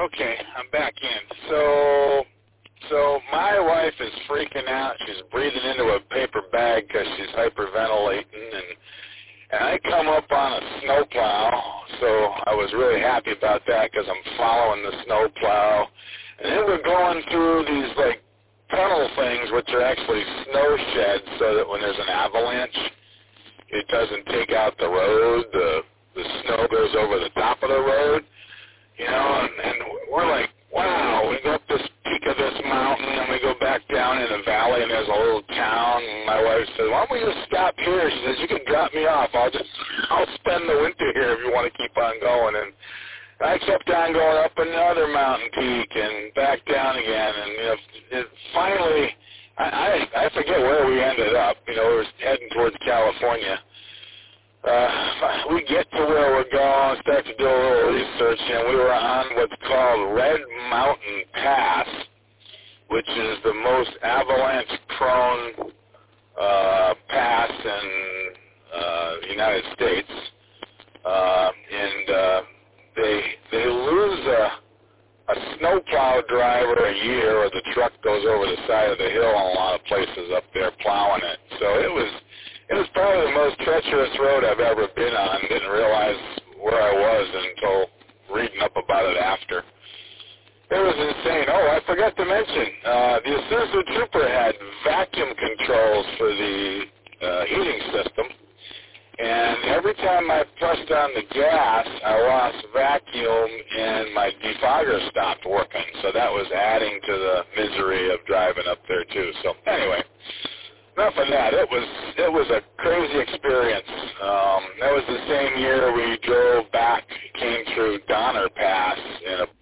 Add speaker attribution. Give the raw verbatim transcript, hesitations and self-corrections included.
Speaker 1: Okay, I'm back in. So, so my wife is freaking out. She's breathing into a paper bag because she's hyperventilating, and and I come up on a snowplow. So I was really happy about that because I'm following the snowplow, and then we're going through these like tunnel things, which are actually snow sheds, so that when there's an avalanche, it doesn't take out the road. The the snow goes over the top of the road. You know, and, and we're like, wow, we go up this peak of this mountain, and we go back down in the valley, and there's a little town. And my wife says, why don't we just stop here? She says, you can drop me off. I'll just, I'll spend the winter here if you want to keep on going. And I kept on going up another mountain peak and back down again. And you know, it finally, I, I, I forget where we ended up. You know, we were heading towards California. Uh, we get to where we're going, start to do a little research, and we were on what's called Red Mountain Pass, which is the most avalanche-prone uh, pass in uh, the United States. Uh, and uh, they they lose a, a snowplow driver a year, or the truck goes over the side of the hill in a lot of places up there plowing it. So it was... It was probably the most treacherous road I've ever been on. Didn't realize where I was until reading up about it after. It was insane. Oh, I forgot to mention, uh, the Isuzu Trooper had vacuum controls for the uh, heating system. And every time I pressed on the gas, I lost vacuum and my defogger stopped working. So that was adding to the misery of driving up there too. So anyway. Enough of that. It was it was a crazy experience. Um, that was the same year we drove back, came through Donner Pass in a